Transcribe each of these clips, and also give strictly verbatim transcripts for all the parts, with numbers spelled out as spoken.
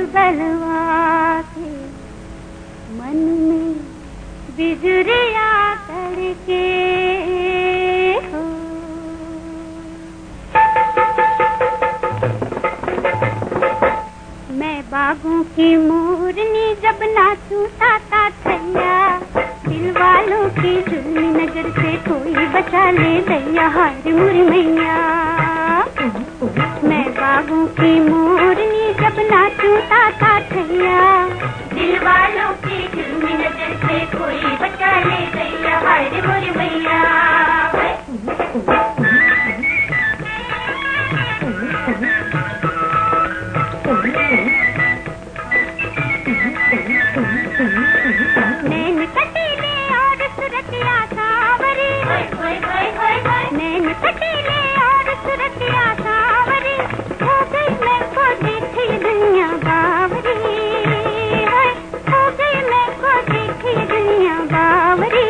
बलवा के मन में बिजुरिया करके हो। मैं बागों की मोरनी जब नाचूं ताता थैया, दिल वालों की जुल्मी नजर से कोई बचा ले दैया, हाय मुरी मैया। मैं बागों की मोरनी जब नाचूं ताता थैया, दिल वालों की जुल्मी नजर से कोई बचा ले दैया, हाय मुरी मैया। नैन कटीले और सुरतिया सावरी, नैन कटीले और सुरतिया सावरी, हो गई मैं को देखी दुनिया बावरी, हो गई मैं को देखी दुनिया बावरी।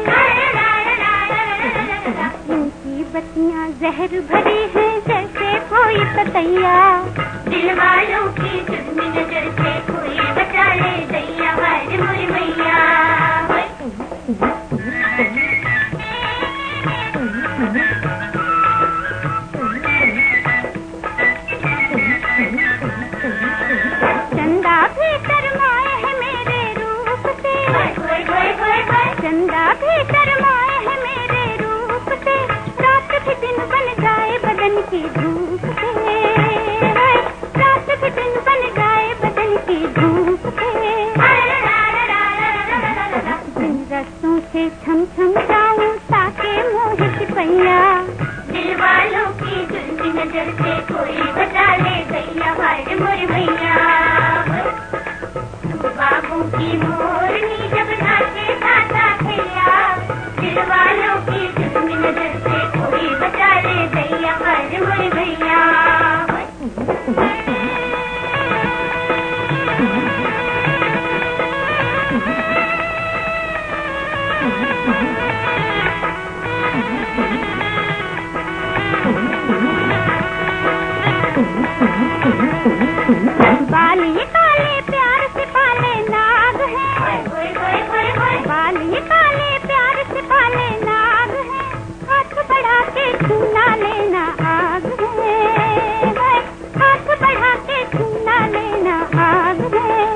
इनकी बत्तियां जहर भरी हैं जैसे कोई पतैया, दिल वालों की जुल्मी नजर से कोई बचा ले दैया, हाय मुरी मैया। चंदा भी शर्माए है मेरे रूप से, चंदा भी शर्माए है मेरे रूप से, रात भी दिन बन जाए बदन की धूप से, रात भी दिन बन जाए बदन की धूप से। जिन रस्तों से थम थम जाऊं ताके मोहित पैया, दिल वालों की जुल्मी नजर से कोई बचा ले दैया, हाय मोरी मैया। बाबू की मोरनी जब नाचे ताता थैया, दिल वालों की जुल्मी नजर से कोई बचा ले दैया, हाय मोरी मैया। बाल ये काले प्यार से पाले नाग हैं, बाल ये काले प्यार से पाले नाग हैं, हाथ बढ़ा के छूना लेना आग है, हाथ बढ़ा के छूना लेना आग है।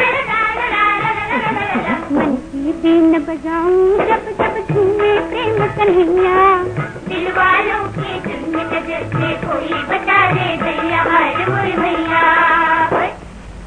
मन की बीन बजाऊं जब जब झूमे प्रेम कन्हैया, दिल वालों की जुल्मी नजर से कोई